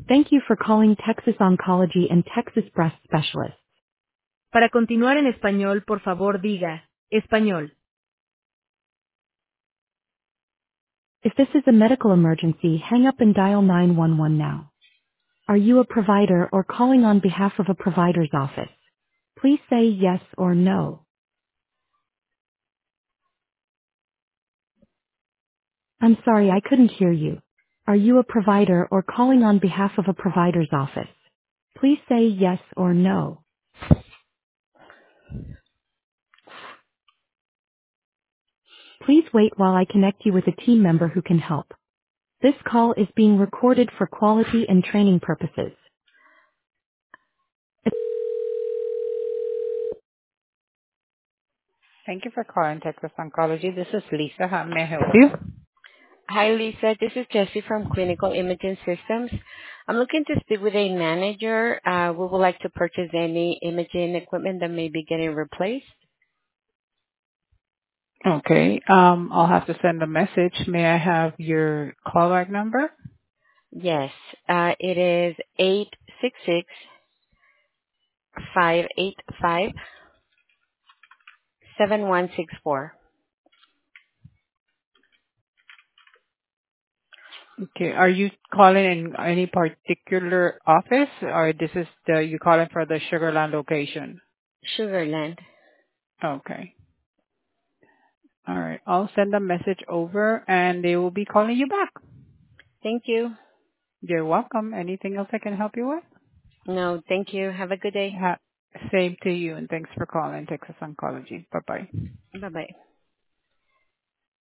Thank you for calling Texas Oncology and Texas Breast Specialists. Para continuar en español, por favor diga, español. If this is a medical emergency, hang up and dial 911 now. Are you a provider or calling on behalf of a provider's office? Please say yes or no. I'm sorry, I couldn't hear you. Are you a provider or calling on behalf of a provider's office? Please say yes or no. Please wait while I connect you with a team member who can help. This call is being recorded for quality and training purposes. Thank you for calling Texas Oncology. This is Lisa. How may I help you? Hi, Lisa. This is Jessie from Clinical Imaging Systems. I'm looking to speak with a manager. We would like to purchase any imaging equipment that may be getting replaced. Okay. I'll have to send a message. May I have your callback number? Yes, it is 866-585-7164. Okay. Are you calling in any particular office, or this is you calling for the Sugarland location? Sugarland. Okay. All right. I'll send a message over, and they will be calling you back. Thank you. You're welcome. Anything else I can help you with? No, thank you. Have a good day. Ha- Same to you, and thanks for calling Texas Oncology. Bye-bye. Bye-bye.